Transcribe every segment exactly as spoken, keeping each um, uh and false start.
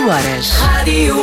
horas. Rádio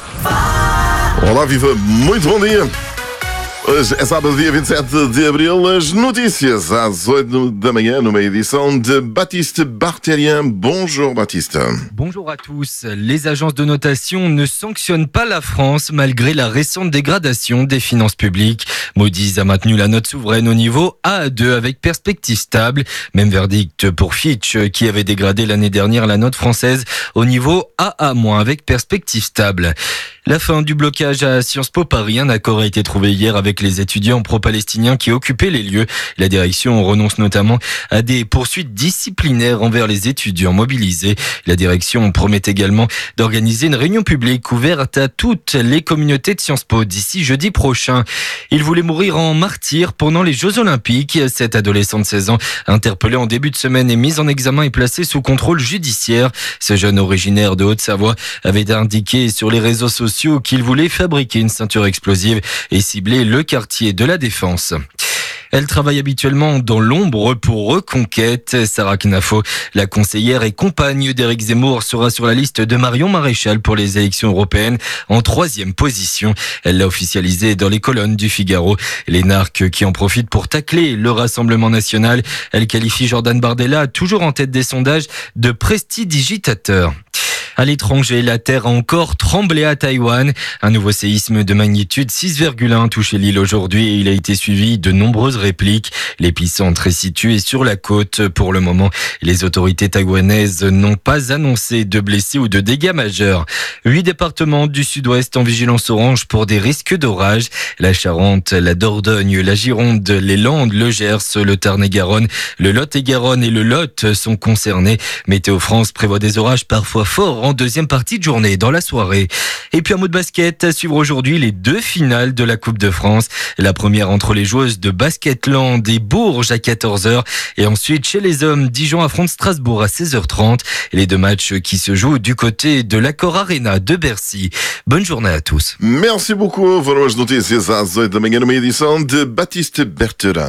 Alfa. Olá, viva, muito bom dia. Hoje é sábado, dia vinte e sete de abril. As notícias às oito da manhã, numa édition de Baptiste Barthelien. Bonjour Baptiste. Bonjour à tous. Les agences de notation ne sanctionnent pas la France malgré la récente dégradation des finances publiques. Moody's a maintenu la note souveraine au niveau A A deux avec perspective stable. Même verdict pour Fitch qui avait dégradé l'année dernière la note française au niveau A A- avec perspective stable. La fin du blocage à Sciences Po Paris. Un accord a été trouvé hier avec les étudiants pro-palestiniens qui occupaient les lieux. La direction renonce notamment à des poursuites disciplinaires envers les étudiants mobilisés. La direction promet également d'organiser une réunion publique ouverte à toutes les communautés de Sciences Po d'ici jeudi prochain. Il voulait mourir en martyr pendant les Jeux Olympiques. Cet adolescent de seize ans, interpellé en début de semaine et mis en examen et placé sous contrôle judiciaire. Ce jeune originaire de Haute-Savoie avait indiqué sur les réseaux sociaux qu'il voulait fabriquer une ceinture explosive et cibler le quartier de la Défense. Elle travaille habituellement dans l'ombre pour Reconquête. Sarah Knafo, la conseillère et compagne d'Éric Zemmour, sera sur la liste de Marion Maréchal pour les élections européennes en troisième position. Elle l'a officialisé dans les colonnes du Figaro. L'énarque qui en profite pour tacler le Rassemblement national. Elle qualifie Jordan Bardella, toujours en tête des sondages, de prestidigitateur. À l'étranger, la terre a encore tremblé à Taïwan. Un nouveau séisme de magnitude six virgule un touchait l'île aujourd'hui et il a été suivi de nombreuses répliques. L'épicentre est situé sur la côte. Pour le moment, les autorités taïwanaises n'ont pas annoncé de blessés ou de dégâts majeurs. Huit départements du sud-ouest en vigilance orange pour des risques d'orage. La Charente, la Dordogne, la Gironde, les Landes, le Gers, le Tarn-et-Garonne, le Lot-et-Garonne et le Lot sont concernés. Météo France prévoit des orages parfois forts en deuxième partie de journée, dans la soirée. Et puis un mot de basket, à suivre aujourd'hui les deux finales de la Coupe de France. La première entre les joueuses de Basketland et Bourges à quatorze heures. Et ensuite, chez les hommes, Dijon affronte Strasbourg à seize heures trente. Et les deux matchs qui se jouent du côté de l'Accor Arena de Bercy. Bonne journée à tous. Merci beaucoup. Foram as notícias às oito da manhã, numa edição de Baptiste Barthelien.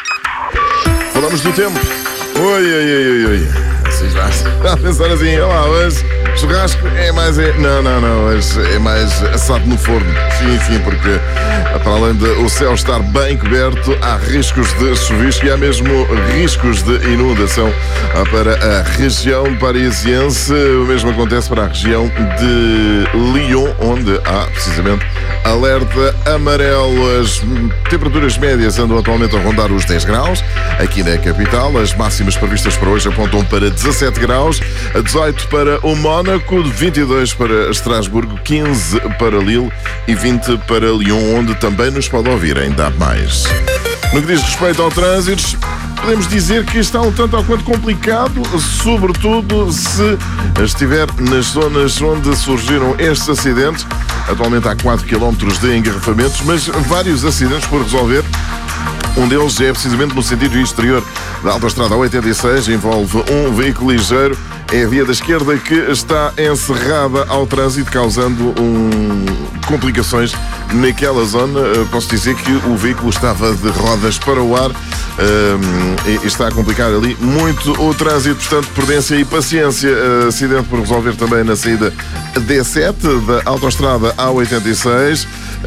Falamos do tempo. Oi, oi, oi, oi, oi. Vocês já a pensar assim, olá, hoje churrasco é mais... É... Não, não, não, hoje é mais assado no forno. Sim, sim, porque para além de o céu estar bem coberto, há riscos de chuvisco e há mesmo riscos de inundação para a região parisiense. O mesmo acontece para a região de Lyon, onde há precisamente alerta amarelo. As temperaturas médias andam atualmente a rondar os dez graus aqui na capital. As máximas previstas para hoje apontam para dezassete graus, dezoito para o Mónaco, vinte e dois para Estrasburgo, quinze para Lille e vinte para Lyon, onde também nos pode ouvir ainda mais. No que diz respeito ao trânsito, podemos dizer que está um tanto ao quanto complicado, sobretudo se estiver nas zonas onde surgiram estes acidentes. Atualmente há quatro quilómetros de engarrafamentos, mas vários acidentes por resolver. Um deles é precisamente no sentido exterior da autoestrada oitenta e seis, envolve um veículo ligeiro. É a via da esquerda que está encerrada ao trânsito, causando um... complicações naquela zona. Posso dizer que o veículo estava de rodas para o ar um, e está a complicar ali muito o trânsito, portanto prudência e paciência. Acidente por resolver também na saída D sete da autoestrada A oitenta e seis.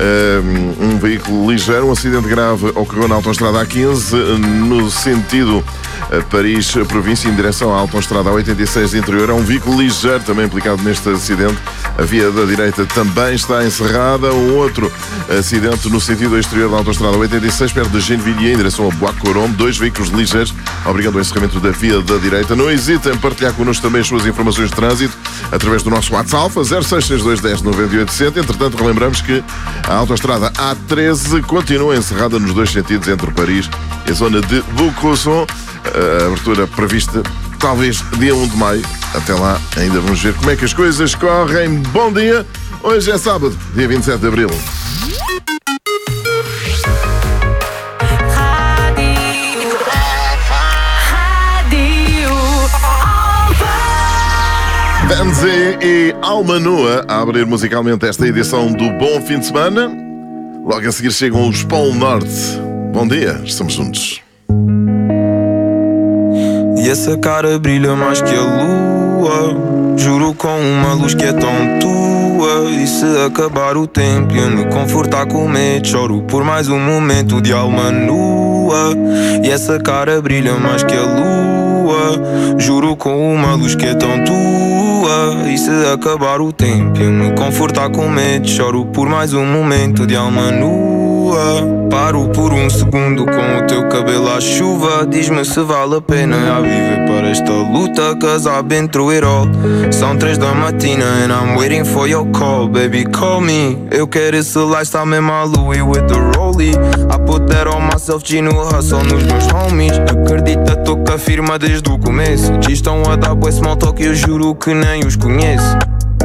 Um veículo ligeiro, um acidente grave ocorreu na autoestrada A quinze no sentido Paris-Província em direção à autoestrada A oitenta e seis interior. É um veículo ligeiro também implicado neste acidente. A via da direita também está encerrada. Um outro acidente no sentido exterior da autoestrada oitenta e seis, perto de Gennevilliers, em direção a Bois-Corombes. Dois veículos ligeiros, obrigando ao encerramento da via da direita. Não hesite em partilhar connosco também as suas informações de trânsito através do nosso WhatsApp, zero seis seis dois dez noventa e oito sessenta. Entretanto, relembramos que a autoestrada A treze continua encerrada nos dois sentidos entre Paris e a zona de Vauclosson. A abertura prevista talvez dia um de maio. Até lá ainda vamos ver como é que as coisas correm. Bom dia, hoje é sábado, dia vinte e sete de abril. Benzi e Alma Nua a abrir musicalmente esta edição do Bom Fim de Semana. Logo a seguir chegam os Polo Norte. Bom dia, estamos juntos. E essa cara brilha mais que a lua. Juro com uma luz que é tão tua. E se acabar o tempo e eu me confortar com medo, choro por mais um momento de alma nua. E essa cara brilha mais que a lua. Juro com uma luz que é tão tua. E se acabar o tempo e eu me confortar com medo, choro por mais um momento de alma nua. Paro por um segundo com o teu cabelo à chuva. Diz-me se vale a pena a viver para esta luta, cause I've been through it all. São três da matina and I'm waiting for your call. Baby, call me. Eu quero esse lifestyle mesmo a Louis with the rollie. I put that on myself, G no hustle nos meus homies. Acredita, tô com a firma desde o começo. Diz estão a dar bué small talk e eu juro que nem os conheço.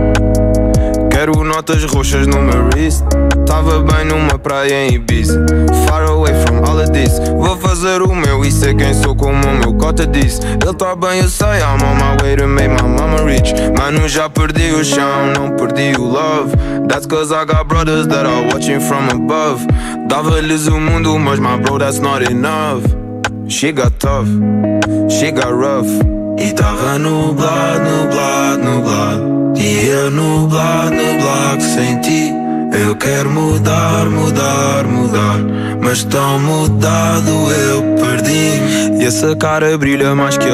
Quero notas roxas no meu wrist. Tava bem numa praia em Ibiza, far away from all of this. Vou fazer o meu e sei quem sou como o meu cota disse. Ele tá bem, eu sei, I'm on my way to make my mama rich. Mano, já perdi o chão, não perdi o love. That's cause I got brothers that are watching from above. Dava-lhes o mundo, mas my bro, that's not enough. She got tough, she got rough. E tava nublado, nublado, nublado. E eu nublado, nublado sem ti. Eu quero mudar, mudar, mudar, mas tão mudado eu perdi-me. E essa cara brilha mais que a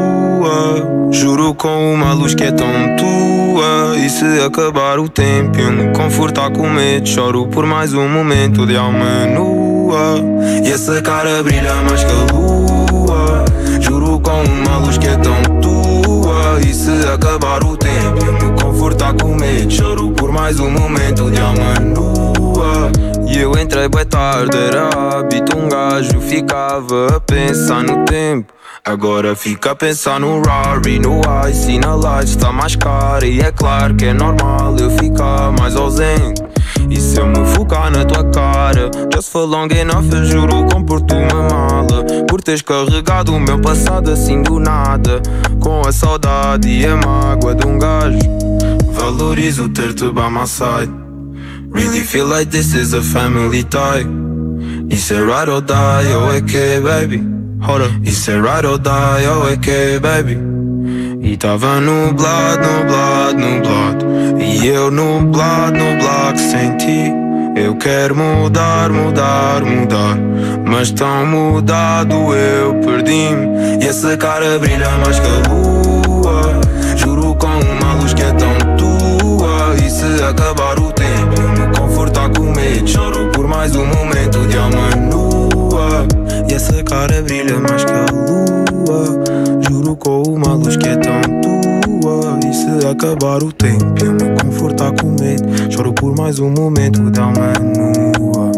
lua. Juro com uma luz que é tão tua. E se acabar o tempo e eu me confortar com medo, choro por mais um momento de alma nua. E essa cara brilha mais que a lua. Juro com uma luz que é tão tua. E se acabar o tempo e eu me confortar com medo, choro por mais um momento de alma nua. E eu entrei bué tarde, era hábito, um gajo ficava a pensar no tempo. Agora fica a pensar no Rari, no Ice e na Light. Está mais cara e é claro que é normal eu ficar mais ausente. E se eu me focar na tua cara, just for long enough, eu juro compro-te uma mala. Por teres carregado o meu passado assim do nada, com a saudade e a mágoa de um gajo. Valorizo ter-te by my side. Really feel like this is a family tie. Isso é ride or die, oh é que baby. Hold up. Isso é ride or die, oh é que baby. E tava nublado, nublado, nublado. E eu nublado, nublado sem ti. Eu quero mudar, mudar, mudar, mas tão mudado eu perdi-me. E essa cara brilha mais que a lua. Juro com uma luz que é tão tua. E se acabar o tempo eu me confortar com medo, choro por mais um momento de alma nua. E essa cara brilha mais que a lua. Juro com uma luz que é tão tua. E se acabar o tempo eu me confortar com medo, choro por mais um momento de alma nua.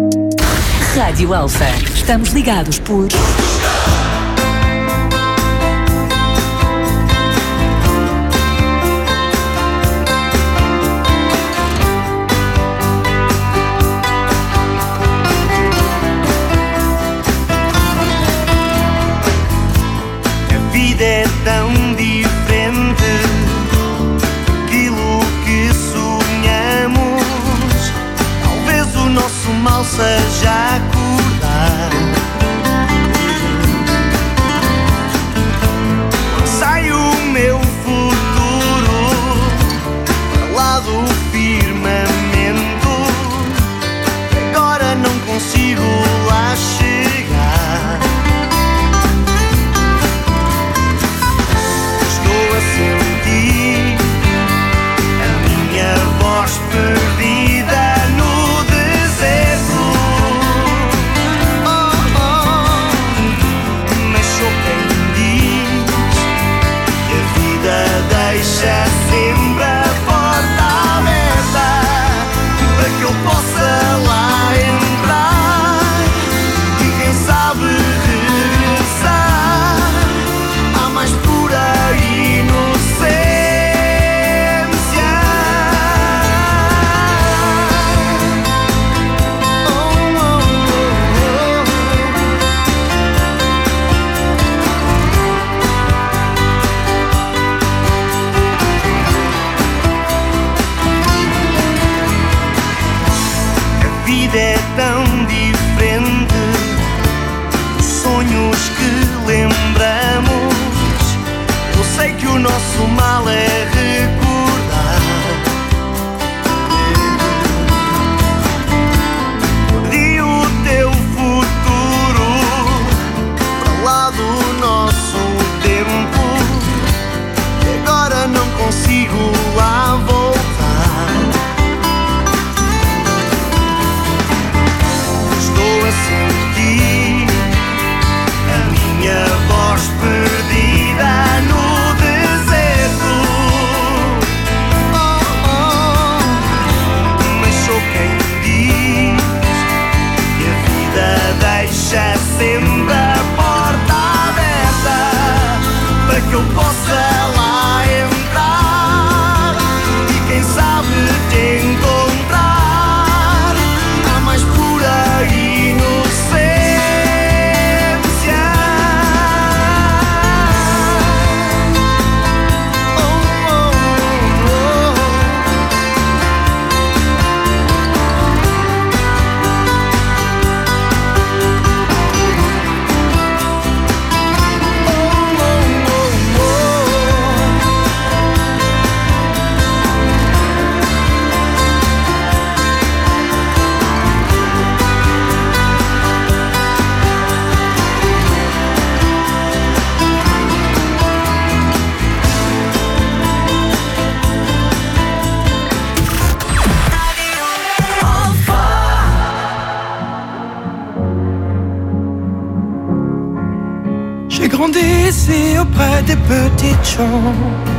Rádio Alfa. Estamos ligados por é tão diferente daquilo que sonhamos. Talvez o nosso mal seja acordar. Sai o meu futuro para lá do firmamento. Agora não consigo lá chegar. Senti a minha voz perdida no deserto. Oh, oh. Mas sou quem diz que a vida deixa sempre a porta aberta para que eu possa lá entrar e quem sabe regressar à mais pura inocência. Oh, oh, oh, oh. A vida é tão diferente dos sonhos que lembramos. Eu sei que o nosso mal é recordar. Perdi o teu futuro para lá do nosso tempo e agora não consigo lá voltar. Estou a sentir a minha voz perdida no deserto. Oh, oh. Mas sou quem diz que a vida deixa sempre a porta aberta para que eu possa lá entrar e quem sabe te encontrar. Há mais pura inocência. J'ai grandi ici auprès des petites gens,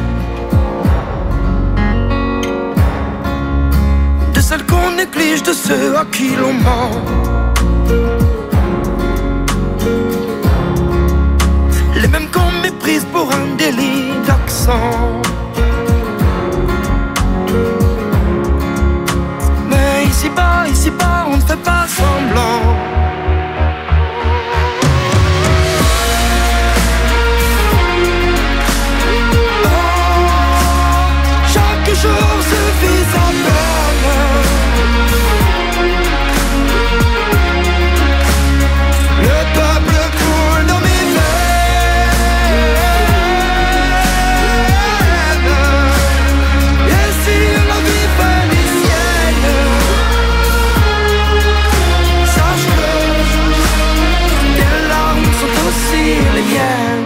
de celles qu'on néglige, de ceux à qui l'on ment. Les mêmes qu'on méprise pour un délit d'accent. Mais ici-bas, ici-bas, on ne fait pas semblant. Chaque jour suffit à peine. Le peuple coule dans mes veines. Et si la vie phénicienne, sache que tes larmes sont aussi les miennes.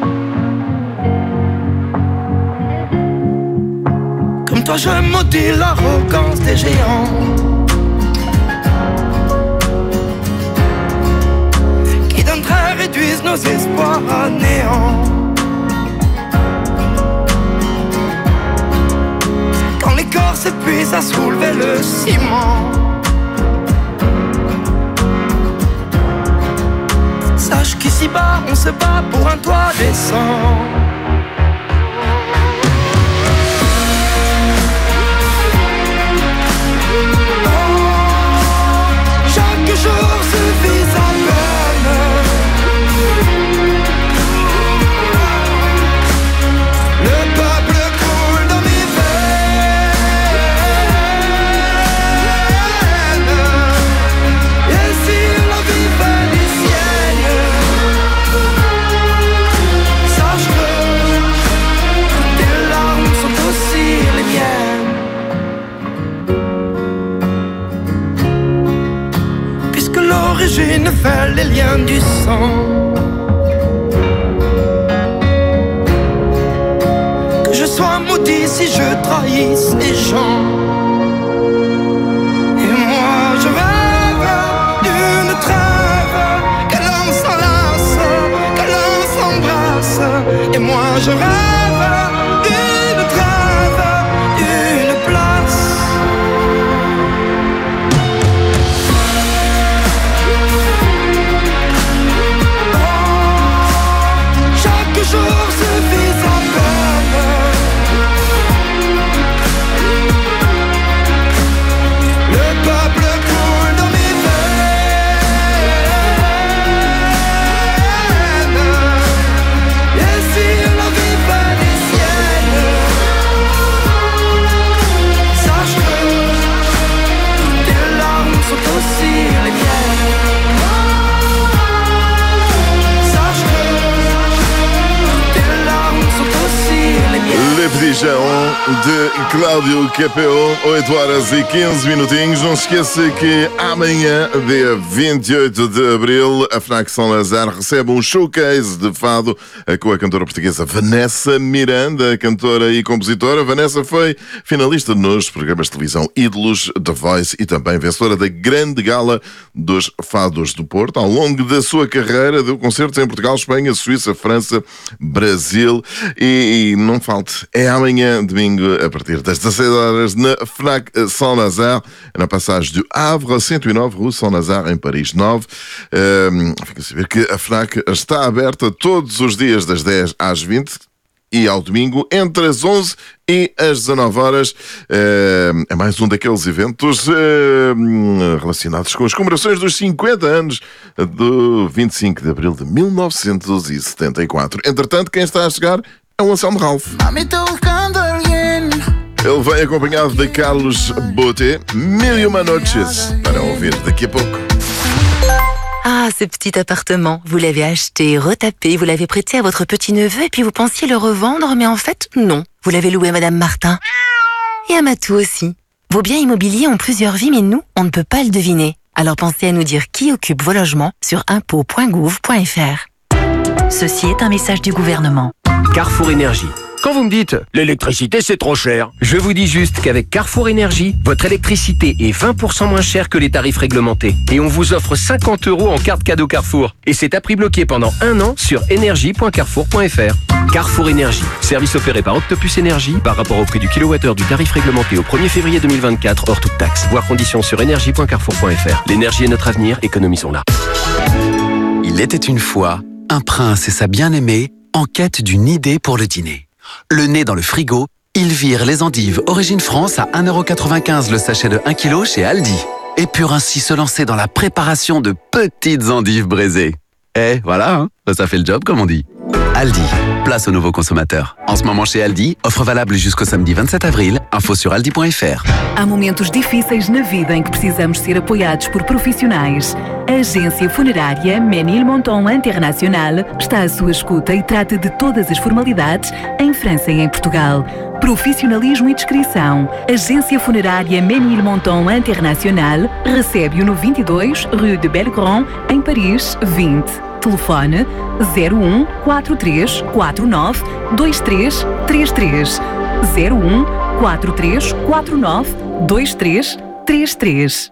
Toi je maudis l'arrogance des géants qui d'un trait réduisent nos espoirs à néant. Quand les corps s'épuisent à soulever le ciment, sache qu'ici-bas on se bat pour un toit décent. Chaque jour suffit à peine. Le peuple coule dans mes veines. Et si la vie phénicienne, sache que tes larmes sont aussi les miennes. L'origine fait les liens du sang. Que je sois maudit si je trahis ces gens. Et moi je rêve d'une trêve, que l'on s'enlace, que l'on s'embrasse. Et moi je rêve d'une trêve, d'une place. Chaque jour suffit à peine. Le peuple coule dans mes veines. Et si la vie de Cláudio Capéu, oito horas e quinze minutinhos. Não se esqueça que amanhã, dia vinte e oito de abril, a FNAC São Lazar recebe um showcase de fado com a cantora portuguesa Vanessa Miranda, cantora e compositora. Vanessa foi finalista nos programas de televisão Ídolos, The Voice e também vencedora da Grande Gala dos Fados do Porto. Ao longo da sua carreira, deu concertos em Portugal, Espanha, Suíça, França, Brasil. E, e não falte, é amanhã, domingo, a partir das dezasseis horas, na FNAC São Lazar, na passagem do Havre, cento e nove, Rua São Lazar, em Paris nove. Um, fica a saber que a FNAC está aberta todos os dias das dez às vinte e ao domingo entre as onze e as dezanove horas. É mais um daqueles eventos relacionados com as comemorações dos cinquenta anos do vinte e cinco de abril de mil novecentos e setenta e quatro. Entretanto, quem está a chegar é o Anselmo Ralph. Ele vem acompanhado de Carlos Boté, Mil e Uma Noches, para ouvir daqui a pouco. Ah, ce petit appartement, vous l'avez acheté, retapé, vous l'avez prêté à votre petit-neveu et puis vous pensiez le revendre, mais en fait, non. Vous l'avez loué à Madame Martin. Et à Matou aussi. Vos biens immobiliers ont plusieurs vies, mais nous, on ne peut pas le deviner. Alors pensez à nous dire qui occupe vos logements sur impôts point gouv point fr. Ceci est un message du gouvernement. Carrefour Énergie. Quand vous me dites « l'électricité c'est trop cher », je vous dis juste qu'avec Carrefour Énergie, votre électricité est vingt pour cent moins chère que les tarifs réglementés. Et on vous offre cinquante euros en carte cadeau Carrefour. Et c'est à prix bloqué pendant un an sur énergie point carrefour point fr. Carrefour Énergie, service opéré par Octopus Énergie par rapport au prix du kilowattheure du tarif réglementé au premier février deux mille vingt-quatre hors toute taxe. Voir conditions sur énergie point carrefour point fr. L'énergie est notre avenir, économisons-la. Il était une fois un prince et sa bien-aimée en quête d'une idée pour le dîner. Le nez dans le frigo, ils virent les endives Origine France à un euro quatre-vingt-quinze le sachet de un kilo chez Aldi. Et purent ainsi se lancer dans la préparation de petites endives braisées. Eh, voilà, hein, ça fait le job comme on dit. Aldi, place aux nouveaux consommateurs. En ce moment chez Aldi, offre valable jusqu'au samedi vingt-sept avril. Info sur aldi point fr. Há momentos difíceis na vida em que precisamos ser apoiados por profissionais. A agência funerária Ménilmontant International está à sua escuta e trata de todas as formalidades em França e em Portugal. Profissionalismo e discrição. Agência funerária Ménilmontant International recebe-o no vinte e dois, Rue de Belgrand, em Paris, vinte. Telefone zero um quatro três quatro nove dois três três três. zero um quatro três quatro nove dois três três três.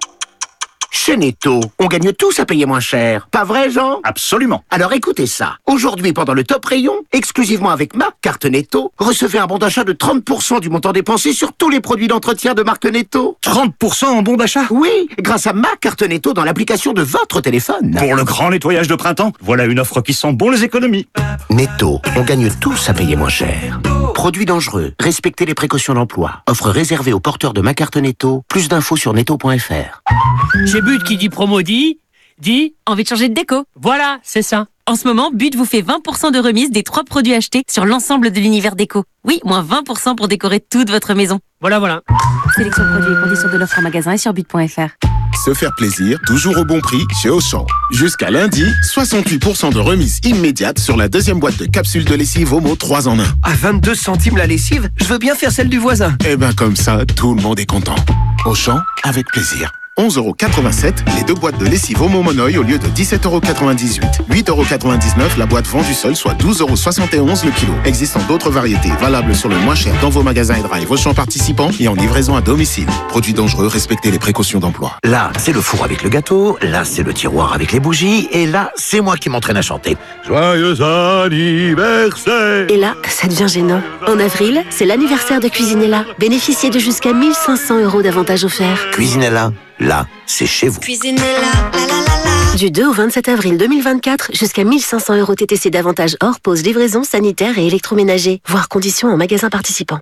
Chez Netto, on gagne tous à payer moins cher. Pas vrai, Jean? Absolument. Alors écoutez ça. Aujourd'hui, pendant le top rayon, exclusivement avec ma carte Netto, recevez un bon d'achat de trente pour cent du montant dépensé sur tous les produits d'entretien de marque Netto. trente pour cent en bon d'achat? Oui, grâce à ma carte Netto dans l'application de votre téléphone. Pour le grand nettoyage de printemps, voilà une offre qui sent bon les économies. Netto, on gagne tous à payer moins cher. Produits dangereux, respectez les précautions d'emploi. Offre réservée aux porteurs de ma carte Netto. Plus d'infos sur netto point fr. Chez But qui dit promo dit, dit envie de changer de déco. Voilà, c'est ça. En ce moment, But vous fait vingt pour cent de remise des trois produits achetés sur l'ensemble de l'univers déco. Oui, moins vingt pour cent pour décorer toute votre maison. Voilà, voilà. Sélection de produits et conditions de l'offre en magasin et sur but point fr. Se faire plaisir, toujours au bon prix chez Auchan. Jusqu'à lundi, soixante-huit pour cent de remise immédiate sur la deuxième boîte de capsules de lessive Omo trois en un. À vingt-deux centimes la lessive, je veux bien faire celle du voisin. Eh ben comme ça, tout le monde est content. Auchan, avec plaisir. onze euros quatre-vingt-sept, les deux boîtes de lessive Omo Monoï au lieu de dix-sept euros quatre-vingt-dix-huit. huit euros quatre-vingt-dix-neuf la boîte vendue seule, soit douze euros soixante et onze le kilo. Existant d'autres variétés, valables sur le moins cher dans vos magasins et drive Auchan participants et en livraison à domicile. Produits dangereux, respectez les précautions d'emploi. Là, c'est le four avec le gâteau, là, c'est le tiroir avec les bougies, et là, c'est moi qui m'entraîne à chanter. Joyeux anniversaire! Et là, ça devient gênant. En avril, c'est l'anniversaire de Cuisinella. Bénéficiez de jusqu'à mille cinq cents euros d'avantages offerts. Cuisinella, là, c'est chez vous. Cuisinella, la la la la. Du deux au vingt-sept avril deux mille vingt-quatre, jusqu'à mille cinq cents euros T T C d'avantages hors pause, livraison, sanitaire et électroménager. Voir conditions en magasin participant.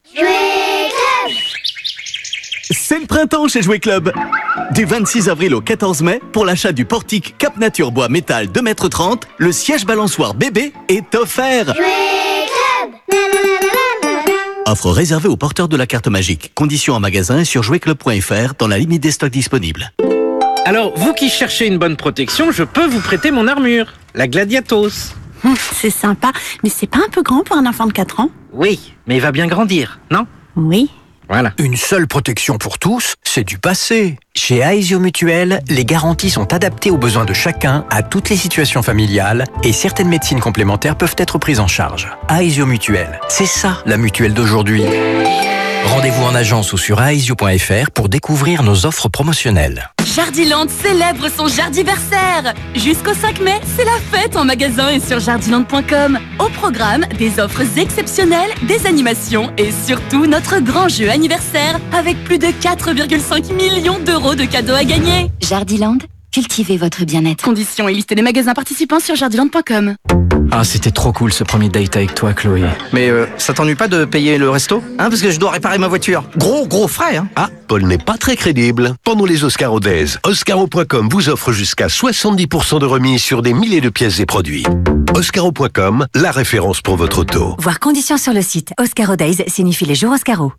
C'est le printemps chez Jouet Club. Du vingt-six avril au quatorze mai, pour l'achat du portique Cap Nature Bois Métal deux mètres trente, le siège balançoire bébé est offert. Jouet Club. Offre réservée aux porteurs de la carte magique. Conditions en magasin et sur jouet club point fr dans la limite des stocks disponibles. Alors, vous qui cherchez une bonne protection, je peux vous prêter mon armure, la Gladiatos. Hum, c'est sympa, mais c'est pas un peu grand pour un enfant de quatre ans? Oui, mais il va bien grandir, non? Oui. Voilà. Une seule protection pour tous, c'est du passé. Chez Aesio Mutuel, les garanties sont adaptées aux besoins de chacun, à toutes les situations familiales, et certaines médecines complémentaires peuvent être prises en charge. Aesio Mutuel, c'est ça la mutuelle d'aujourd'hui. Rendez-vous en agence ou sur aesio point f r pour découvrir nos offres promotionnelles. Jardiland célèbre son jardiversaire. Jusqu'au cinq mai, c'est la fête en magasin et sur jardiland point com. Au programme, des offres exceptionnelles, des animations et surtout notre grand jeu anniversaire avec plus de quatre virgule cinq millions d'euros de cadeaux à gagner. Jardiland, cultivez votre bien-être. Conditions et liste des magasins participants sur jardiland point com. Ah, c'était trop cool ce premier date avec toi, Chloé. Mais euh, ça t'ennuie pas de payer le resto? Hein, parce que je dois réparer ma voiture. Gros, gros frais, hein. Ah, Paul n'est pas très crédible. Pendant les Oscaro Days, Oscaro point com vous offre jusqu'à soixante-dix pour cent de remise sur des milliers de pièces et produits. Oscaro point com, la référence pour votre auto. Voir conditions sur le site. Oscaro Days signifie les jours Oscaro.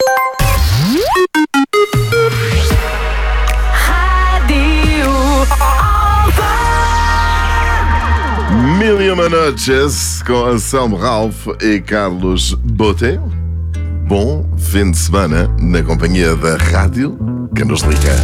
Mil e uma noites com Anselmo Ralph e Carlos Bote. Bom fim de semana na companhia da rádio que nos liga.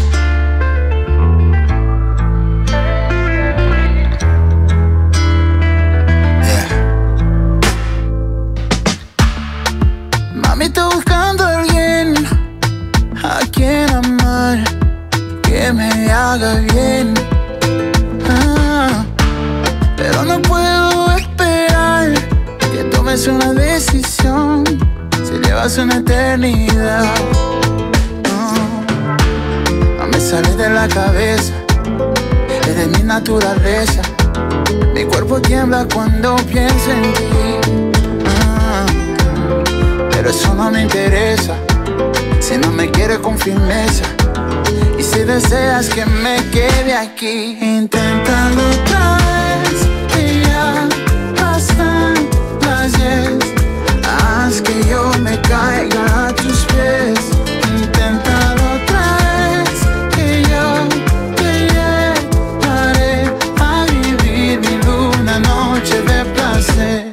Mami, estoy buscando a alguien a quien amar, que me haga bien. Ah, pero no puedo esperar que tomes una decisión. Si llevas una eternidad, no, no me sales de la cabeza. Eres mi naturaleza. Mi cuerpo tiembla cuando pienso en ti. Ah, pero eso no me interesa. Si no me quieres con firmeza y si deseas que me quede aquí, inténtalo otra vez, que ya pasan las diez. Haz que yo me caiga a tus pies. Inténtalo otra vez, que yo te llevaré a vivir mi luna noche de placer.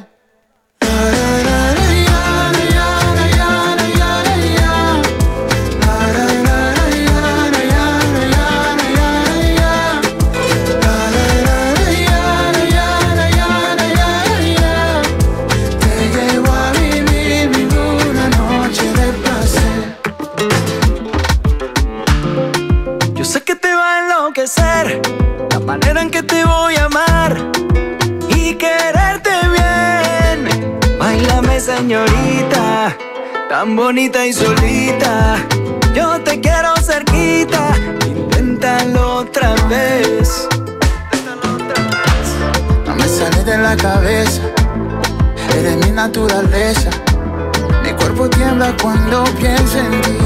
La manera en que te voy a amar y quererte bien. Báilame, señorita, tan bonita y solita. Yo te quiero cerquita. Inténtalo otra vez. No me sales de la cabeza. Eres mi naturaleza. Mi cuerpo tiembla cuando pienso en ti.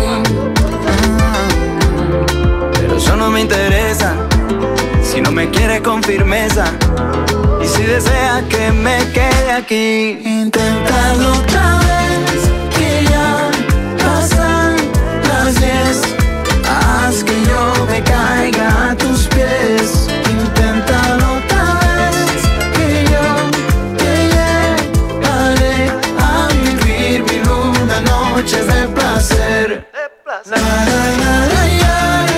Pero eso no me interesa. Si no me quieres con firmeza y si deseas que me quede aquí, inténtalo otra vez, que ya pasan las diez. Haz que yo me caiga a tus pies. Inténtalo otra vez, que yo te llevaré a vivir mi luna noche de placer. La, la, la, la, ya.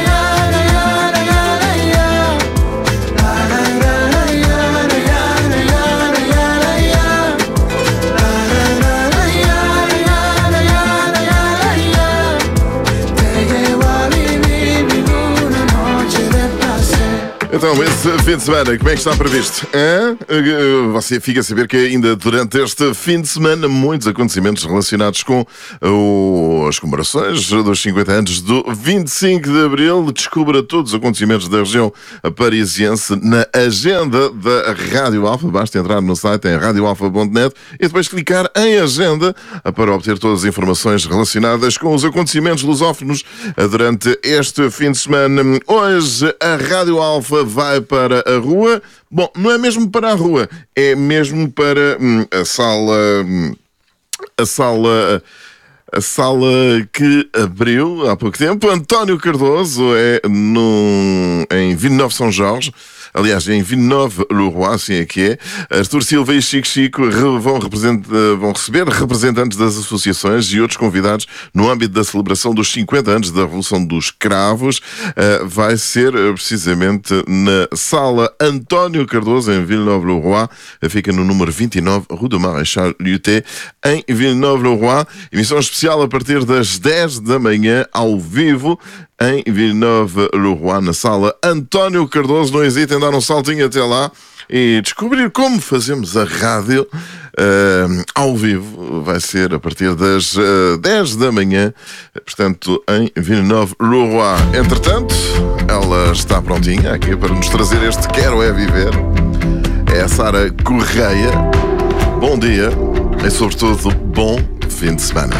Então, esse fim de semana, como é que está previsto? Hã? Você fica a saber que ainda durante este fim de semana muitos acontecimentos relacionados com o, as comemorações dos cinquenta anos do vinte e cinco de Abril. Descubra todos os acontecimentos da região parisiense na agenda da Rádio Alfa. Basta entrar no site em radio alfa ponto net e depois clicar em agenda para obter todas as informações relacionadas com os acontecimentos lusófonos durante este fim de semana. Hoje a Rádio Alfa vai para a rua. Bom, não é mesmo para a rua, é mesmo para hum, a sala... Hum, a sala... A sala que abriu há pouco tempo. António Cardoso é, num, em Villeneuve São Jorge. Aliás, em Villeneuve-le-Roi, assim é que é. Artur Silva e Chico Chico vão, vão receber representantes das associações e outros convidados no âmbito da celebração dos cinquenta anos da Revolução dos Cravos. Vai ser precisamente na Sala António Cardoso, em Villeneuve-le-Roi. Fica no número vinte e nove, Rue do Maréchal Lhuté, em Villeneuve-le-Roi. Emissão especial a partir das dez da manhã, ao vivo, em Villeneuve-le-Roi, na Sala António Cardoso. Não hesitem em dar um saltinho até lá e descobrir como fazemos a rádio uh, ao vivo. Vai ser a partir das uh, dez da manhã, portanto, em Villeneuve-le-Roi. Entretanto, ela está prontinha aqui para nos trazer este Quero É Viver. É a Sara Correia. Bom dia e, sobretudo, bom fim de semana.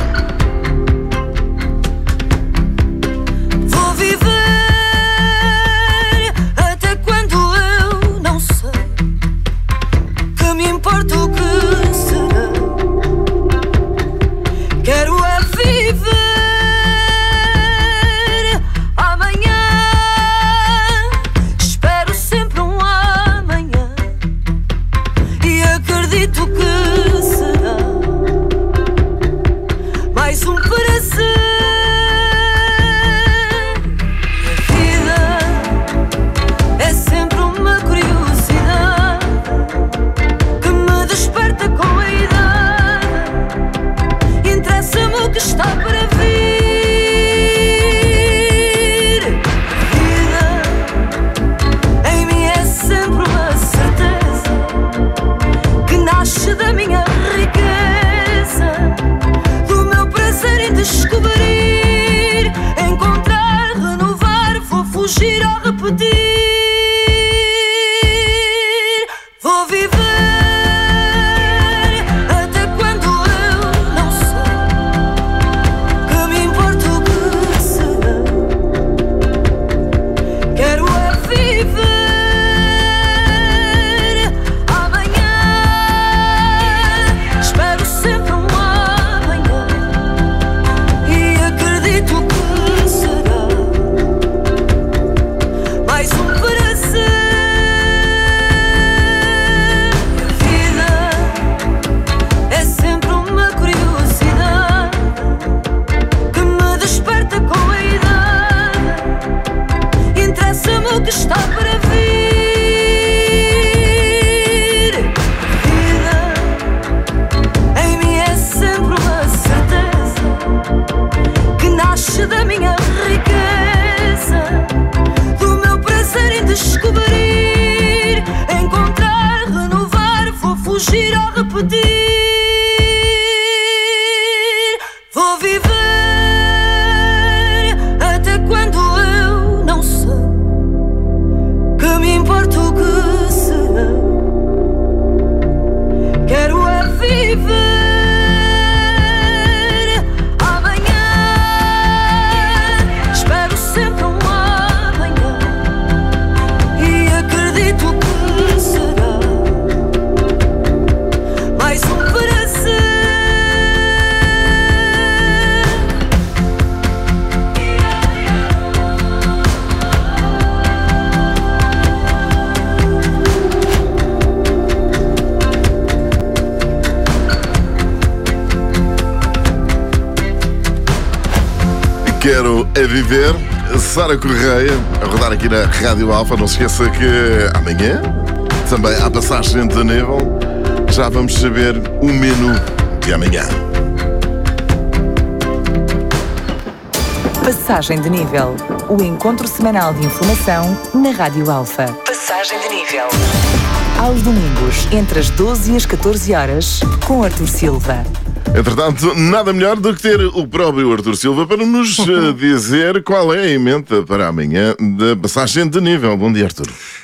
Importa o que será. Quero é viver amanhã. Espero sempre um amanhã e acredito que será mais um prazer. A vida é sempre uma curiosidade que me desperta com a idade. Interessa-me o que está para vir. A vida em mim é sempre uma certeza que nasce da minha riqueza, do meu prazer em descobrir, encontrar, renovar. Vou fugir ou repetir. Vou viver até quando eu não sei, que me importa o que será. Quero é viver amanhã. Espero sempre um amanhã e acredito que será mais um prazer. É sempre uma curiosidade que me desperta com a idade. Interessa-me o que está para vir. A vida em mim é sempre uma certeza que nasce da minha riqueza, do meu prazer em descobrir, encontrar, renovar. Vou fugir ou repetir. Vou viver até quando eu não sei, que me importa o que será. Quero é viver amanhã. Espero sempre um amanhã e acredito que será mais um prazer. Quero é viver. Sara Correia, a rodar aqui na Rádio Alfa. Não se esqueça que amanhã também há passagem de nível. Já vamos saber o menu de amanhã. Passagem de nível. O encontro semanal de informação na Rádio Alfa. Passagem de nível. Aos domingos, entre as doze e as catorze horas, com Artur Silva. Entretanto, nada melhor do que ter o próprio Artur Silva para nos uh, dizer qual é a emenda para amanhã da passagem de nível. Bom dia, Artur.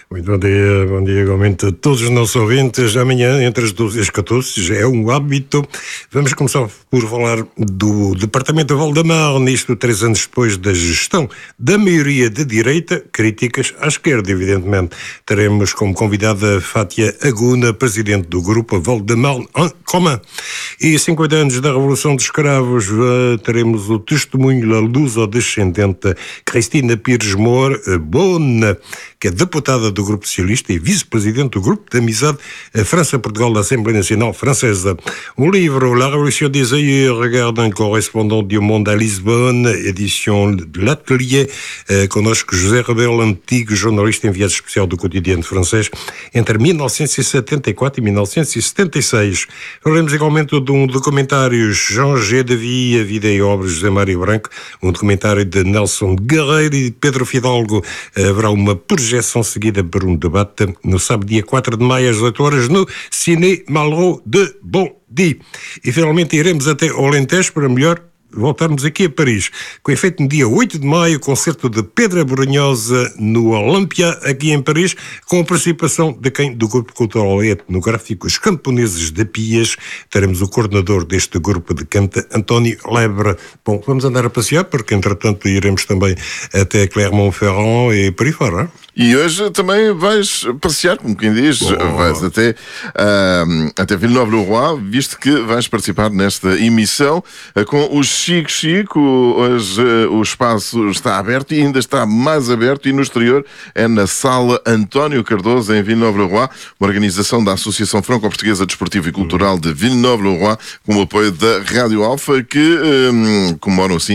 Muito bom dia, bom dia igualmente a todos os nossos ouvintes. Amanhã, entre as doze e as catorze, já é um hábito. Vamos começar por falar do Departamento de Val-de-Marne, nisto três anos depois da gestão da maioria de direita, críticas à esquerda, evidentemente. Teremos como convidada Fátia Aguna, presidente do grupo Val-de-Marne en Commun. E cinquenta anos da Revolução dos Escravos, teremos o testemunho da luso-descendente Cristina Pires Moura Bonne, que é deputada do Grupo Socialista e vice-presidente do Grupo de Amizade França-Portugal da Assembleia Nacional Francesa. O livro La Révolution des ailleurs, regarde un correspondant du Monde à Lisbonne, édition de l'Atelier, conosco José Rebelo, antigo jornalista enviado especial do Cotidiano francês, entre mil novecentos e setenta e quatro e mil novecentos e setenta e seis. Falaremos igualmente de um documentário Jean G. de Vie, a vida e obras de José Mário Branco, um documentário de Nelson Guerreiro e de Pedro Fidalgo. Haverá uma projeção seguida por um debate no sábado, dia quatro de maio, às dezoito horas, no Ciné Malraux de Bondy. E finalmente iremos até Alentejo para melhor voltarmos aqui a Paris, com efeito no dia oito de maio, concerto de Pedro Brunhosa no Olímpia, aqui em Paris, com a participação de quem? Do grupo cultural e etnográfico Os Camponeses de Pias. Teremos o coordenador deste grupo de canto, António Lebre. Bom, vamos andar a passear, porque entretanto iremos também até Clermont-Ferrand e por aí fora. E hoje também vais passear, como quem diz, oh. vais até, uh, até Villeneuve-le-Roi, visto que vais participar nesta emissão uh, com os Chico Chico. Hoje uh, o espaço está aberto e ainda está mais aberto, e no exterior é na Sala António Cardoso, em Villeneuve-le-Roi, uma organização da Associação Franco-Portuguesa Desportiva e Cultural de Villeneuve-le-Roi, com o apoio da Rádio Alfa, que um, comemoram assim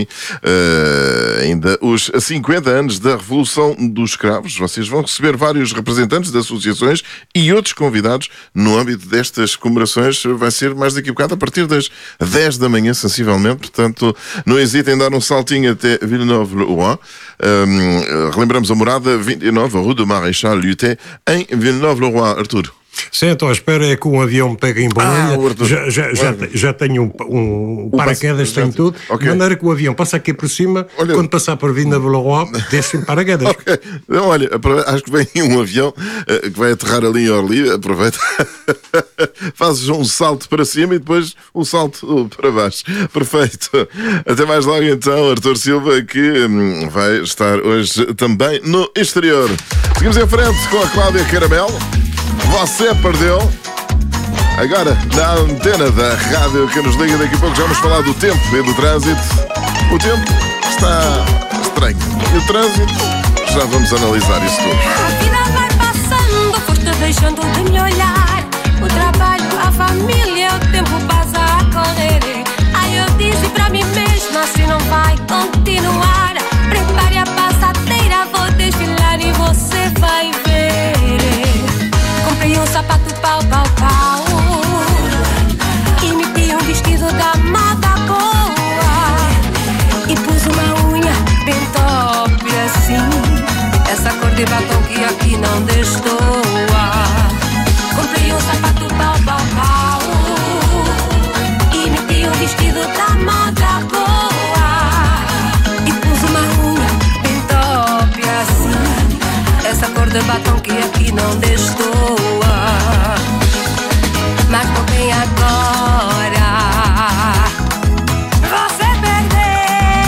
uh, ainda os cinquenta anos da Revolução dos Escravos. Vocês vão receber vários representantes de associações e outros convidados no âmbito destas comemorações. Vai ser mais daqui a bocado, a partir das dez da manhã, sensivelmente. Portanto, não hesitem em dar um saltinho até Villeneuve-le-Roi. Um, relembramos a morada vinte e nove, Rue de Maréchal Lhutet, em Villeneuve-le-Roi. Artur. Sim, então a espera é que um avião me pegue em Bolonha. Ah, já, já, já, já tenho um, um paraquedas, tenho tudo. Okay. De maneira que o avião passa aqui por cima, olha, quando passar por Villeneuve-le-Roi, desce em paraquedas. Okay. Então, olha, acho que vem um avião uh, que vai aterrar ali em Orly. Aproveita, fazes um salto para cima e depois um salto para baixo. Perfeito. Até mais logo então, Artur Silva, que hum, vai estar hoje também no exterior. Seguimos em frente com a Cláudia Caramelo. Você perdeu. Agora, na antena da rádio que nos liga, daqui a pouco já vamos falar do tempo e do trânsito. O tempo está estranho. E o trânsito, já vamos analisar isso tudo. A vida vai passando, foste deixando de me olhar. O trabalho, a família, o tempo passa a correr. Aí eu disse pra mim mesma, assim não vai continuar. Prepare a passadeira, vou desfilar e você vai ver. Comprei um sapato pau, pau, pau, e meti um vestido da moda boa, e pus uma unha bem top assim, essa cor de batom que aqui não destoa. Comprei um sapato pau, pau, pau, e meti um vestido da moda boa, e pus uma unha bem top assim, essa cor de batom que aqui não destoa. Mas não tem agora. Você perdeu,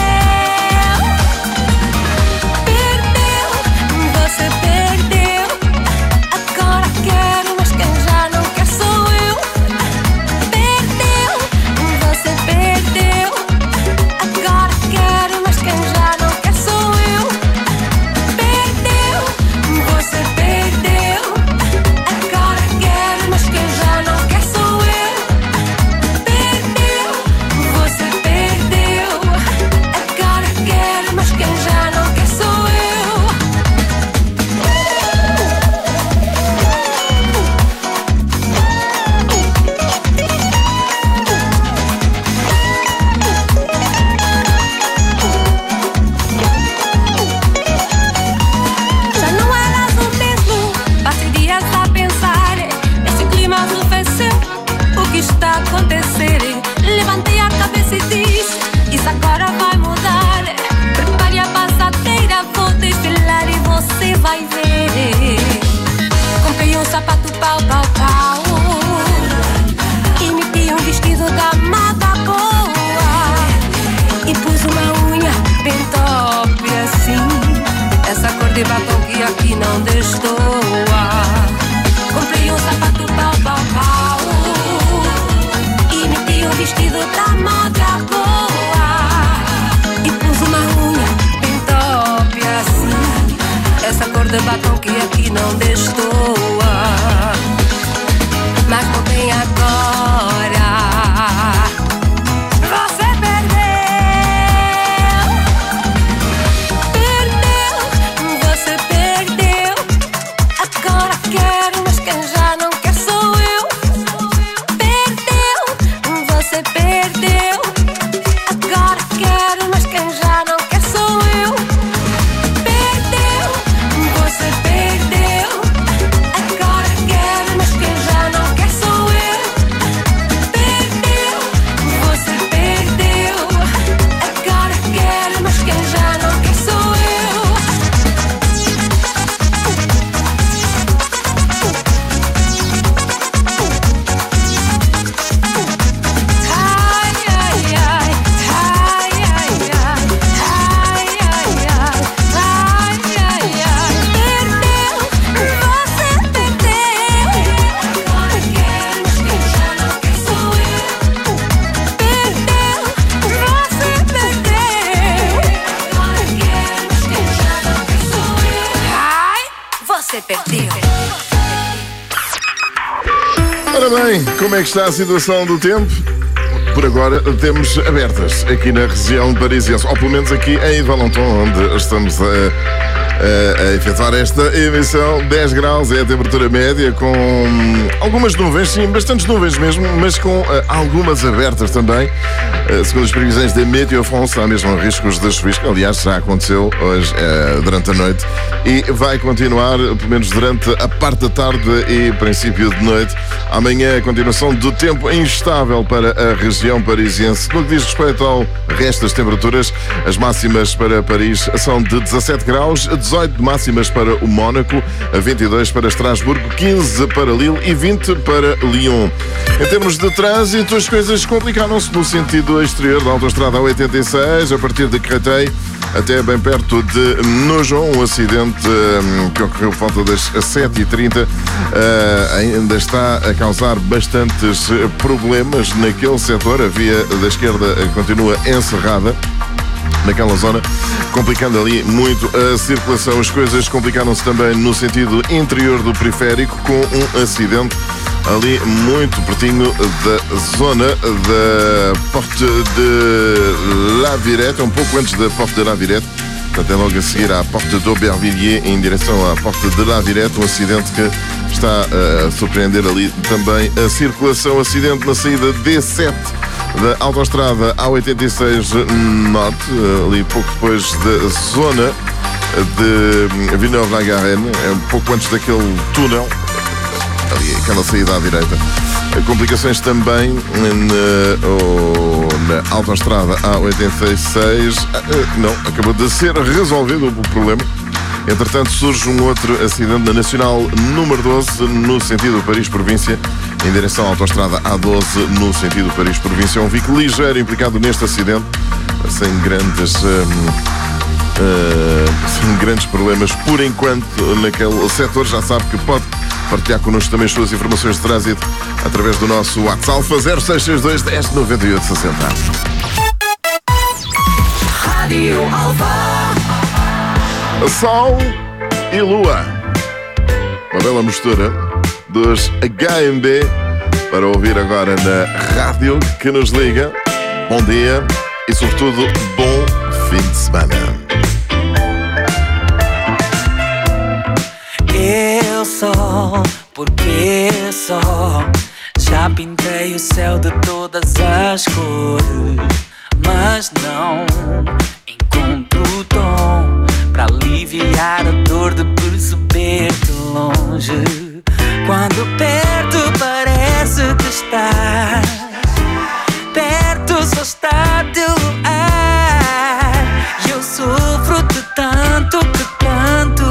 perdeu, você perdeu. Agora quero, mas quem já não quer sou eu. Perdeu, você perdeu. Agora quero, mas quem já não quer sou eu. Perdeu, você perdeu. de batom que aqui não destoa. Comprei um sapato pau, pau, pau e meti um vestido da moda boa. E pus uma unha bem top assim, essa cor de batom que aqui não destoa. Mas não tem agora. Você perdeu, perdeu, você perdeu. Agora quero, mas quem já não quer sou eu. Perdeu, você perdeu. Agora quero, mas quem já não quer sou eu. Perdeu, você perdeu. Agora quero, mas quem já não quer sou eu. Perdeu, você perdeu. Agora quero, mas quem já não quer sou eu. Ai, ai, ai, ai, ai, ai, ai, ai, ai, ai, ai, ai. Perdeu, você perdeu. Agora quero, mas quem já não quer sou eu. Perdeu, você perdeu. Agora quero, mas quem já não quer sou eu. Ai, você perdeu. Ora bem, como é que está a situação do tempo? Por agora temos abertas aqui na região parisiense, ou pelo menos aqui em Valenton, onde estamos a, a, a efetuar esta emissão. Dez graus é a temperatura média, com algumas nuvens, sim, bastantes nuvens mesmo, mas com uh, algumas abertas também. Uh, segundo as previsões da Météo France, há mesmo riscos de chuvisco. Aliás, já aconteceu hoje uh, durante a noite e vai continuar, pelo menos durante a parte da tarde e princípio de noite. Amanhã, a continuação do tempo instável para a região parisiense. No que diz respeito ao resto das temperaturas, as máximas para Paris são de dezassete graus, dezoito de máximas para o Mónaco, vinte e dois para Estrasburgo, quinze para Lille e vinte para Lyon. Em termos de trânsito, as coisas complicaram-se no sentido exterior da autoestrada A oitenta e seis, a partir de Créteil até bem perto de Nogent, um acidente um, que ocorreu por volta das sete e trinta, uh, ainda está a causar bastantes problemas naquele setor. A via da esquerda continua encerrada naquela zona, complicando ali muito a circulação. As coisas complicaram-se também no sentido interior do periférico, com um acidente ali muito pertinho da zona da Porte de la Virette, um pouco antes da Porte de la Virette, portanto é logo a seguir à Porte d'Aubervilliers em direção à Porte de la Virette, um acidente que está a surpreender ali também a circulação. Acidente na saída D sete da autoestrada A oitenta e seis Norte, ali pouco depois da zona de Villeneuve-la-Garenne, é um pouco antes daquele túnel, ali aquela saída à direita. Complicações também na, oh, na autoestrada A oitenta e seis. Não, acabou de ser resolvido o problema. Entretanto, surge um outro acidente na Nacional número doze, no sentido Paris-Província, em direção à autoestrada A doze, no sentido Paris-Província. Um veículo ligeiro implicado neste acidente, sem grandes, hum, uh, sem grandes problemas por enquanto naquele setor. Já sabe que pode partilhar connosco também as suas informações de trânsito através do nosso WhatsApp zero seis seis dois, dez, noventa e oito, sessenta. Rádio Alva. Sol e Lua, uma bela mistura dos H M B para ouvir agora na rádio que nos liga. Bom dia e sobretudo bom fim de semana. Eu só, porque só já pintei o céu de todas as cores, mas não encontro o tom pra aliviar a dor de perceber de longe. Quando perto parece que estás, perto só está teu ar. E eu sofro de tanto que canto.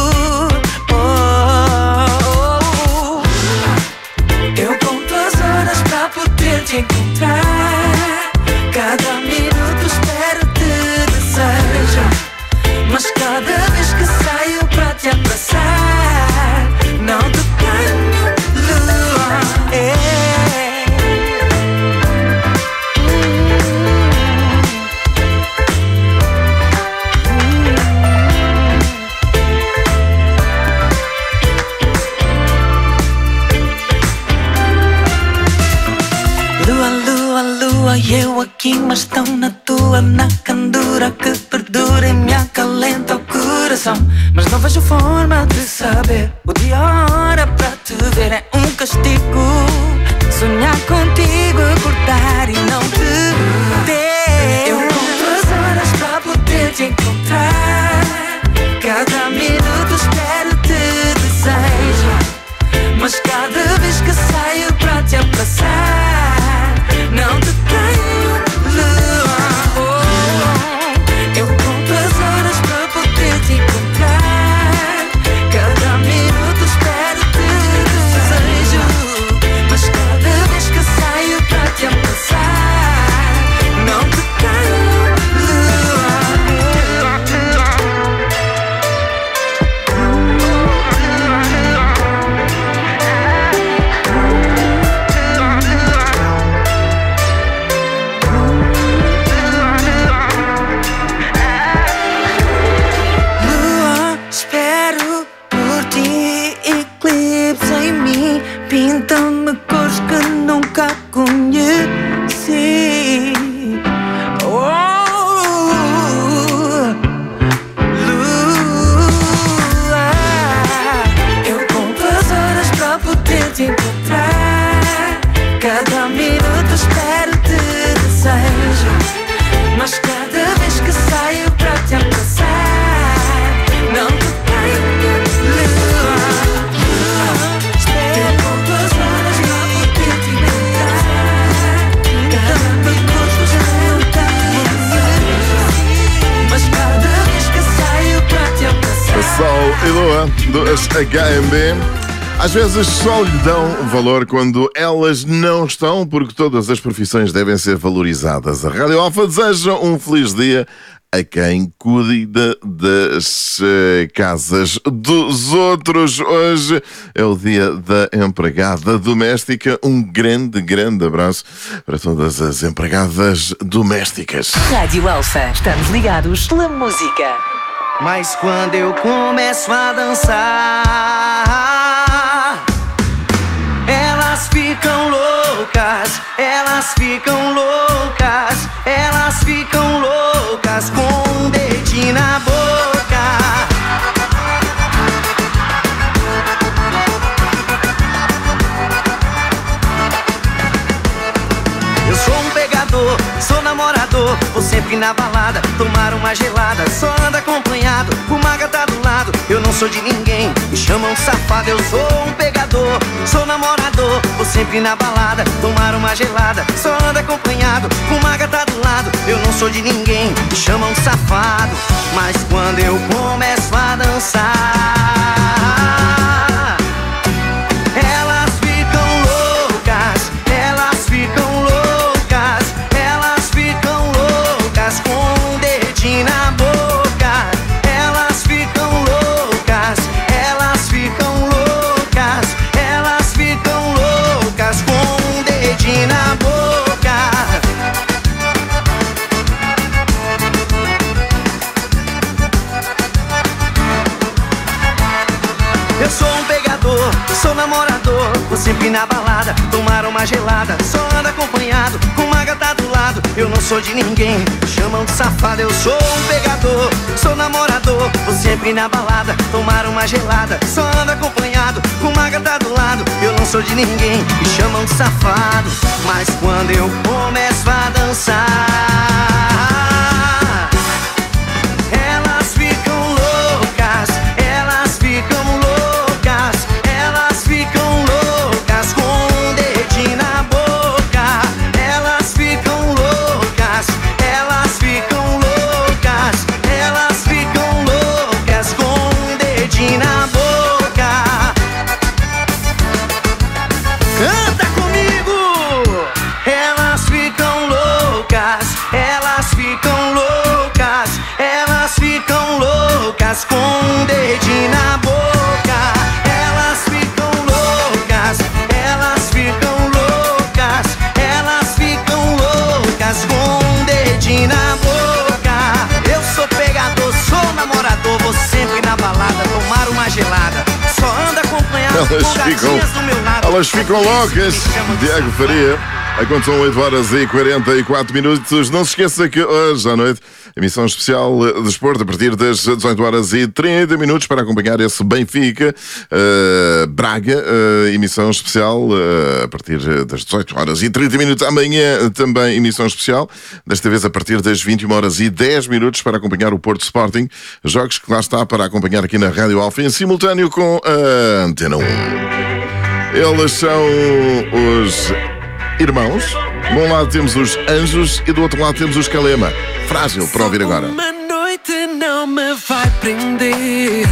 Oh, oh, oh. Eu conto as horas pra poder te encontrar. Cada minuto espero te desejo, mas cada vez que saio mas tão na tua, na candura que perdura e me acalenta o coração. Mas não vejo forma de saber o dia, a hora para te ver. É um castigo sonhar contigo, acordar e não te ter. Eu conto as horas para poder te encontrar. Cada minuto espero, te desejo. Mas cada vez que saio para te abraçar, não te tenho, lua. Oh, oh. Eu conto as horas para poder te encontrar. Cada minuto espero, te desejo. Mas cada vez que saio para te abraçar, não te tenho, lua. Pinta-me cores que nunca conheci. Oh, lua, eu conto as horas para poder te encontrar. Cada minuto espero, te desejo. Mas cada vez que saio para te abraçar, não te tenho, lua. Sol e Lua dos H M B. Às vezes só lhe dão valor quando elas não estão, porque todas as profissões devem ser valorizadas. A Rádio Alfa deseja um feliz dia a quem cuida das uh, casas dos outros. Hoje é o dia da empregada doméstica. Um grande, grande abraço para todas as empregadas domésticas. Rádio Alfa, estamos ligados pela música. Mas quando eu começo a dançar, elas ficam loucas, elas ficam loucas, elas ficam loucas com um dedinho na boca. Eu sou um pegador, sou namorador, vou sempre na balada, tomar uma gelada, só ando acompanhado, o maga tá do lado, eu não sou de ninguém, me chamam de safado, eu sou um pegador, sou namorador, vou sempre na balada, tomar uma gelada, só ando acompanhado, o maga tá do lado, eu não sou de ninguém, me chamam de safado, mas quando eu começo a dançar, elas ficam loucas, elas ficam loucas, elas ficam loucas com um dedinho na boca. Elas ficam loucas, elas ficam loucas, elas ficam loucas com um dedinho na boca. Eu sou um pegador, sou namorador, vou sempre na balada, tomar uma gelada, só ando acompanhado, com uma gata do lado, eu não sou de ninguém, me chamam de safado, eu sou um pegador, sou namorador, vou sempre na balada, tomar uma gelada, só ando acompanhado, com uma gata do lado, eu não sou de ninguém, me chamam de safado, mas quando eu começo a dançar, elas ficam loucas, elas ficam loucas, elas ficam loucas com um dedinho na boca. Elas ficam loucas, elas ficam loucas, elas ficam loucas com um dedinho na boca. Canta comigo! Elas ficam loucas, elas ficam loucas, elas ficam loucas com um dedinho na boca. Elas ficam loucas, elas ficam loucas, elas ficam loucas com um dedinho na boca. Eu sou pegador, sou namorador, vou sempre na balada tomar uma gelada, só ando acompanhado Elas com ficam, gatinhas do meu lado. elas ficam loucas. Diego Faria. A conta são oito horas e quarenta e quatro minutos. Não se esqueça que hoje à noite, emissão especial de desporto a partir das dezoito horas e trinta minutos para acompanhar esse Benfica uh, Braga. Uh, emissão especial uh, a partir das dezoito horas e trinta minutos. Amanhã também emissão especial, desta vez a partir das vinte e uma horas e dez minutos para acompanhar o Porto Sporting. Jogos que lá está para acompanhar aqui na Rádio Alfa em simultâneo com a Antena um. Eles são os irmãos. De um lado temos os Anjos e do outro lado temos os Calema. Frágil, para ouvir agora. Uma noite não me vai prender.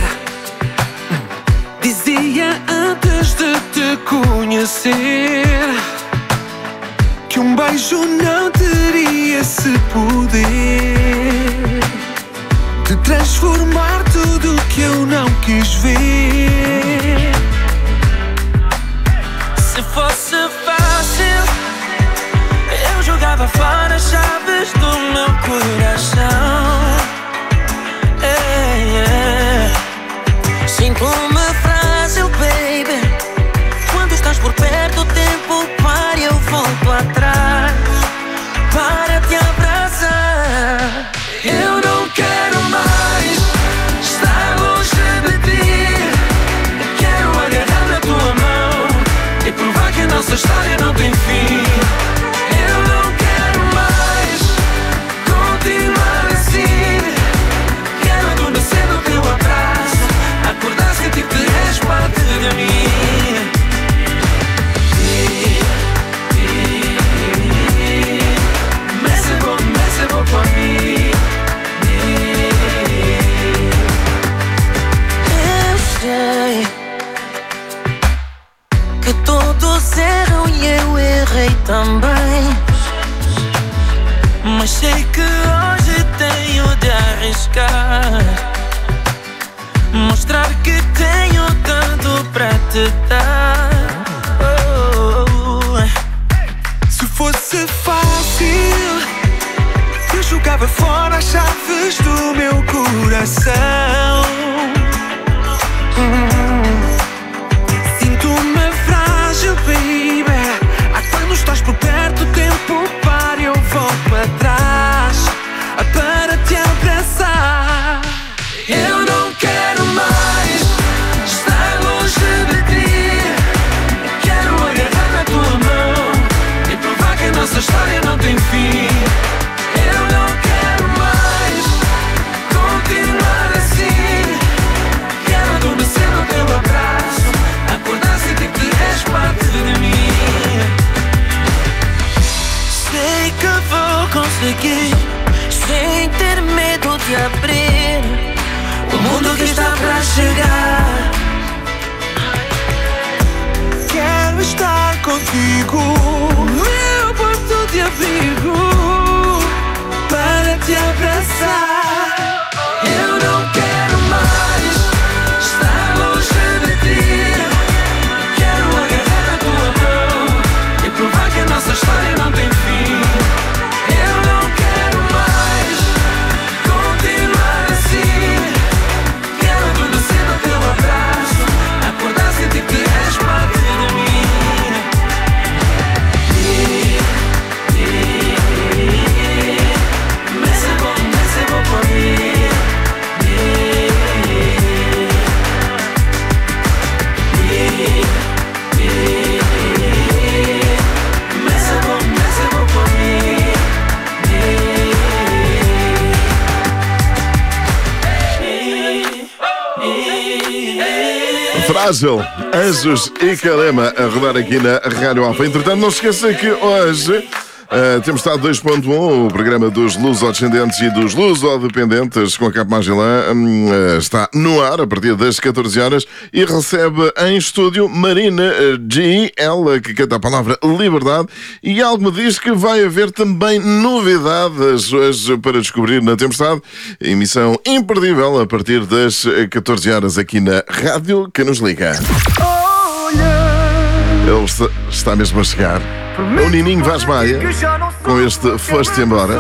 Dizia antes de te conhecer que um beijo não teria esse poder de transformar tudo que eu não quis ver. Se fosse fácil, eu jogava fora as chaves do meu coração. Hey, yeah. Sinto-me frágil, baby. Quando estás por perto, o tempo para e eu volto atrás para te abraçar. Eu não quero mais estar longe de ti. Quero agarrar na tua mão e provar que a nossa história não tem fim. Eu não quero mais continuar assim. Quero adormecer no teu abraço, acordar sentir que és parte de mim. Mais c'est beau, mais c'est beau pour mim. Eu sei que todos erram e eu errei também, mas sei que hoje tenho de arriscar, mostrar que tenho tanto pra te dar. Oh, oh, oh. Se fosse fácil, eu jogava fora as chaves do meu coração. hum. Sinto-me frágil, baby. Ah, quando estás por perto, o tempo para e eu volto para trás para te abraçar. Eu não quero mais estar longe de ti. Quero agarrar na tua mão e provar que a nossa história não tem fim. Eu não quero mais continuar assim. Quero adormecer no teu abraço, acordar sem sentir que és parte de mim. Sei que vou conseguir, sem ter medo de abrir o mundo que está para chegar. Quero estar contigo, meu porto de abrigo, para te abraçar. Eu não quero mais estar longe de ti. Quero agarrar na tua mão e provar que a nossa história não tem fim. Eu não quero mais continuar assim. Quero adormecer no teu abraço, acordar sem sentir que és parte de mim. Mais c'est beau, mais c'est beau pour mim. Mais c'est beau, mais c'est beau pour mim. Frágil, Anjos e Calema a rodar aqui na Rádio Alfa. Entretanto, não se esqueça que hoje Uh, temos estado dois ponto um, o programa dos lusodescendentes e dos lusodependentes com a Cap Magilã um, uh, está no ar a partir das catorze horas e recebe em estúdio Marina G, ela que canta a palavra liberdade, e algo me diz que vai haver também novidades hoje para descobrir na Tempestade. Emissão imperdível a partir das catorze horas aqui na Rádio que nos liga. Ele está, está mesmo a chegar. O Nininho Vaz Maia, com este Foste Embora.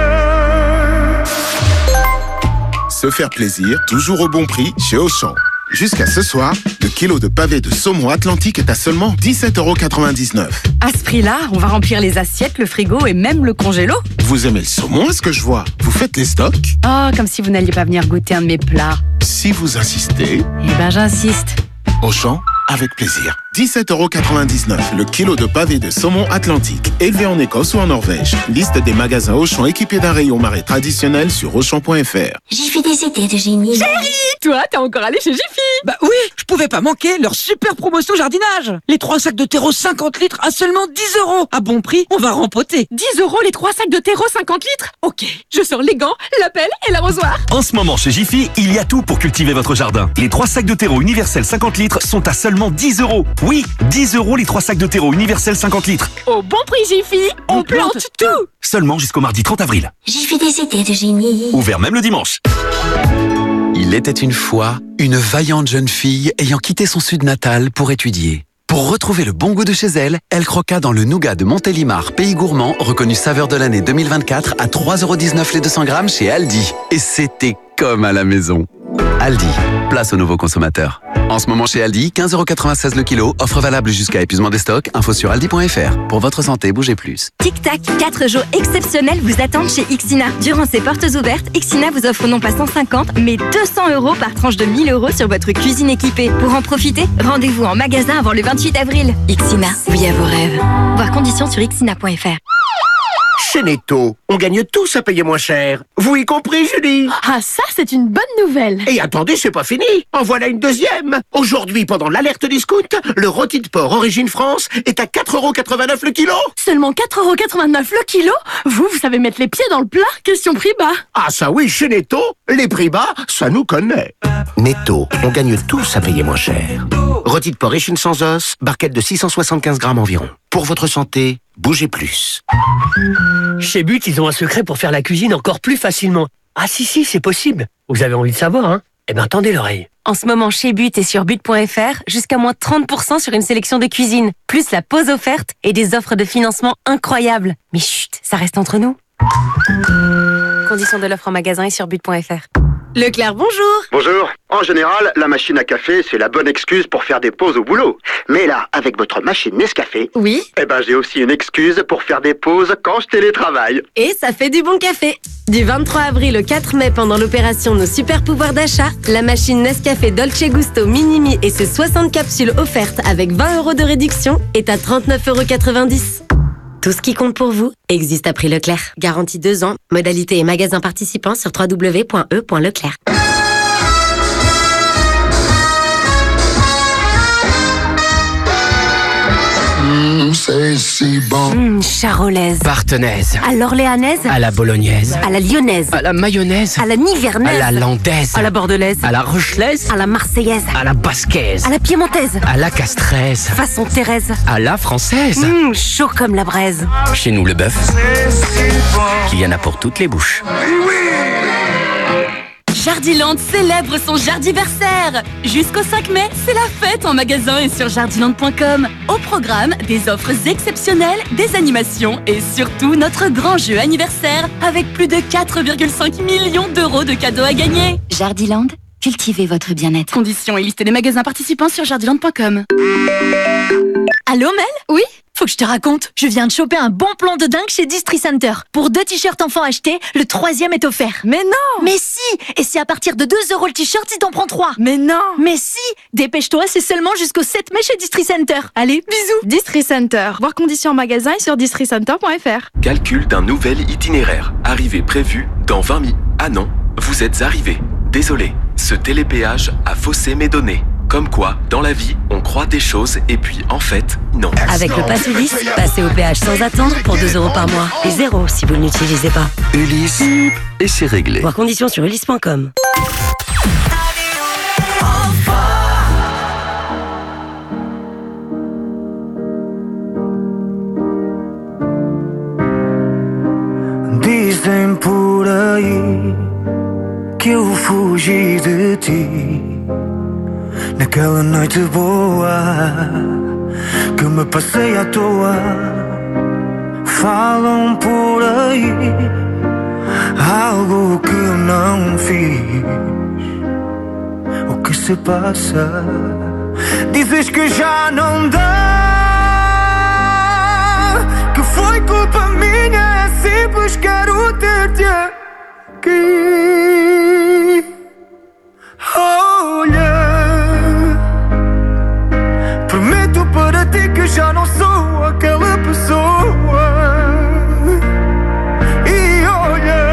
Se faire plaisir, toujours au bon prix chez Auchan. Jusqu'à ce soir, le kilo de pavé de saumon Atlantique est à seulement dix-sept euros quatre-vingt-dix-neuf. À ce prix-là, on va remplir les assiettes, le frigo et même le congélo. Vous aimez le saumon, est-ce que je vois? Vous faites les stocks? Oh, comme si vous n'alliez pas venir goûter un de mes plats. Si vous insistez... Eh ben, j'insiste. Auchan, avec plaisir. dix-sept euros quatre-vingt-dix-neuf, le kilo de pavé de saumon Atlantique, élevé en Écosse ou en Norvège. Liste des magasins Auchan équipés d'un rayon marée traditionnel sur auchan point f r. Jiffy des idées de génie. Chérie, toi, t'es encore allé chez Jiffy? Bah oui, je pouvais pas manquer leur super promotion jardinage. Les trois sacs de terreau cinquante litres à seulement dix euros. À bon prix, on va rempoter. dix euros les trois sacs de terreau cinquante litres? Ok, je sors les gants, la pelle et l'arrosoir. En ce moment, chez Jiffy, il y a tout pour cultiver votre jardin. Les trois sacs de terreau universel cinquante litres sont à seulement dix euros. Oui, dix euros les trois sacs de terreau universel cinquante litres. Au bon prix Jiffy, on, on plante, plante tout. Seulement jusqu'au mardi trente avril. Jiffy des idées de génie. Ouvert même le dimanche. Il était une fois une vaillante jeune fille ayant quitté son sud natal pour étudier. Pour retrouver le bon goût de chez elle, elle croqua dans le nougat de Montélimar, pays gourmand, reconnu saveur de l'année deux mille vingt-quatre à trois euros dix-neuf les deux cents grammes chez Aldi. Et c'était comme à la maison. Aldi, place aux nouveaux consommateurs. En ce moment chez Aldi, quinze euros quatre-vingt-seize le kilo, offre valable jusqu'à épuisement des stocks, info sur aldi point f r. Pour votre santé, bougez plus. Tic Tac, quatre jours exceptionnels vous attendent chez Ixina. Durant ces portes ouvertes, Ixina vous offre non pas cent cinquante, mais deux cents euros par tranche de mille euros sur votre cuisine équipée. Pour en profiter, rendez-vous en magasin avant le vingt-huit avril. Ixina, oui à vos rêves. Voir conditions sur ixina point f r. Chez Netto, on gagne tous à payer moins cher. Vous y compris, Julie? Ah, ça, c'est une bonne nouvelle. Et attendez, c'est pas fini. En voilà une deuxième. Aujourd'hui, pendant l'alerte discount, le rôti de porc Origine France est à quatre euros quatre-vingt-neuf le kilo. Seulement quatre euros quatre-vingt-neuf le kilo? Vous, vous savez mettre les pieds dans le plat? Question prix bas. Ah ça oui, chez Netto, les prix bas, ça nous connaît. Netto, on gagne tous à payer moins cher. Rôti de porc échine sans os, barquette de six cent soixante-quinze grammes environ. Pour votre santé, bougez plus. Chez But, ils ont un secret pour faire la cuisine encore plus facilement. Ah si, si, c'est possible. Vous avez envie de savoir, hein? Eh ben, tendez l'oreille. En ce moment, chez But et sur but point f r, jusqu'à moins trente pour cent sur une sélection de cuisine, plus la pause offerte et des offres de financement incroyables. Mais chut, ça reste entre nous. Conditions de l'offre en magasin et sur but point f r. Leclerc, bonjour. Bonjour. En général, la machine à café, c'est la bonne excuse pour faire des pauses au boulot. Mais là, avec votre machine Nescafé, oui, eh ben j'ai aussi une excuse pour faire des pauses quand je télétravaille. Et ça fait du bon café. Du vingt-trois avril au quatre mai, pendant l'opération Nos Super Pouvoirs d'achat, la machine Nescafé Dolce Gusto Minimi et ses soixante capsules offertes avec vingt euros de réduction est à trente-neuf euros quatre-vingt-dix. Tout ce qui compte pour vous existe à prix Leclerc. Garantie deux ans. Modalité et magasins participants sur w w w point e point leclerc. Mmh, c'est si bon. Mmh, charolaise. Partenaise. À l'orléanaise. À la bolognaise. À la lyonnaise. À la mayonnaise. À la nivernaise. À la landaise. À la bordelaise. À la rochelaise. À la marseillaise. À la basquaise. À la piémontaise. À la castraise. Façon Thérèse. À la française. Mmh, chaud comme la braise. Chez nous, le bœuf, il y en a pour toutes les bouches. Jardiland célèbre son Jardiversaire. Jusqu'au cinq mai, c'est la fête en magasin et sur jardiland point com. Au programme, des offres exceptionnelles, des animations et surtout notre grand jeu anniversaire avec plus de quatre virgule cinq millions d'euros de cadeaux à gagner. Jardiland, cultivez votre bien-être. Conditions et liste des magasins participants sur jardiland point com. Allô Mel? Oui? Faut que je te raconte, je viens de choper un bon plan de dingue chez Distri Center. Pour deux t-shirts enfants achetés, le troisième est offert. Mais non! Mais si! Et c'est à partir de deux euros le t-shirt si t'en prends trois. Mais non! Mais si! Dépêche-toi, c'est seulement jusqu'au sept mai chez Distri Center. Allez, bisous! Distri Center. Voir conditions en magasin et sur distri center point f r. Calcul d'un nouvel itinéraire. Arrivée prévue dans vingt minutes. Ah non, vous êtes arrivé. Désolé, ce télépéage a faussé mes données. Comme quoi, dans la vie, on croit des choses et puis, en fait, non. Avec le Pass Ulysse, passez au péage sans attendre pour deux euros par mois. Et zéro si vous ne l'utilisez pas. Ulysse, et c'est réglé. Voir conditions sur ulysse point com. Dizem por aí que eu fugi de ti naquela noite boa que me passei à toa. Falam por aí algo que eu não fiz, o que se passa. Dizes que já não dá, que foi culpa minha, é simples, quero ter-te aqui. Olha, prometo para ti que já não sou aquela pessoa. E olha,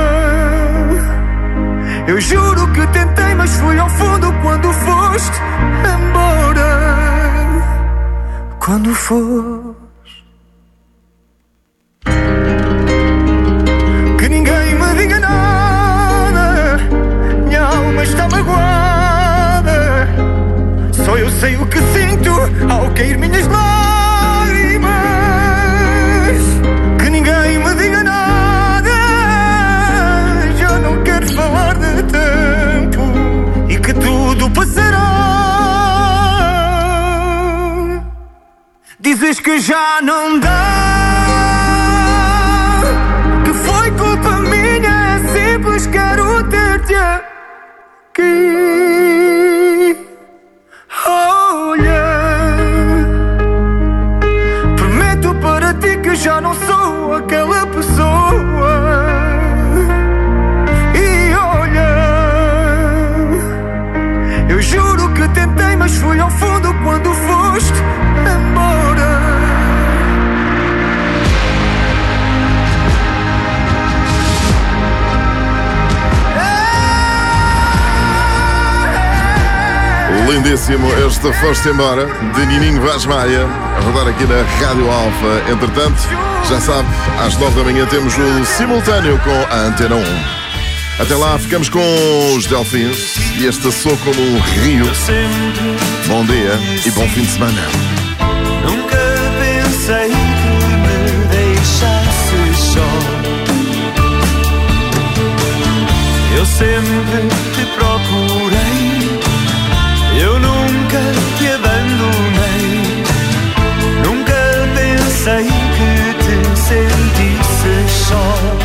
eu juro que tentei, mas fui ao fundo quando foste embora. Quando foste. Que ninguém me diga nada, minha alma está magoada. Só eu sei o que sinto ao cair minhas lágrimas. Que ninguém me diga nada, já não quero falar de tempo e que tudo passará. Dizes que já não dá, que foi culpa minha, é simples, quero ter-te aqui. Olha, prometo para ti que já não sou aquela pessoa. E olha, eu juro que tentei, mas fui ao fundo quando foste embora. Lindíssimo este Foste Embora, de Nininho Vaz Maia, a rodar aqui na Rádio Alfa. Entretanto, já sabe, às nove da manhã temos o simultâneo com a Antena um. Até lá ficamos com os Delfins e este Sou Como um Rio. Bom dia e bom fim de semana. Nunca pensei que me deixasse só. Eu sempre te procurei, eu nunca te abandonei. Nunca pensei que te sentisse só.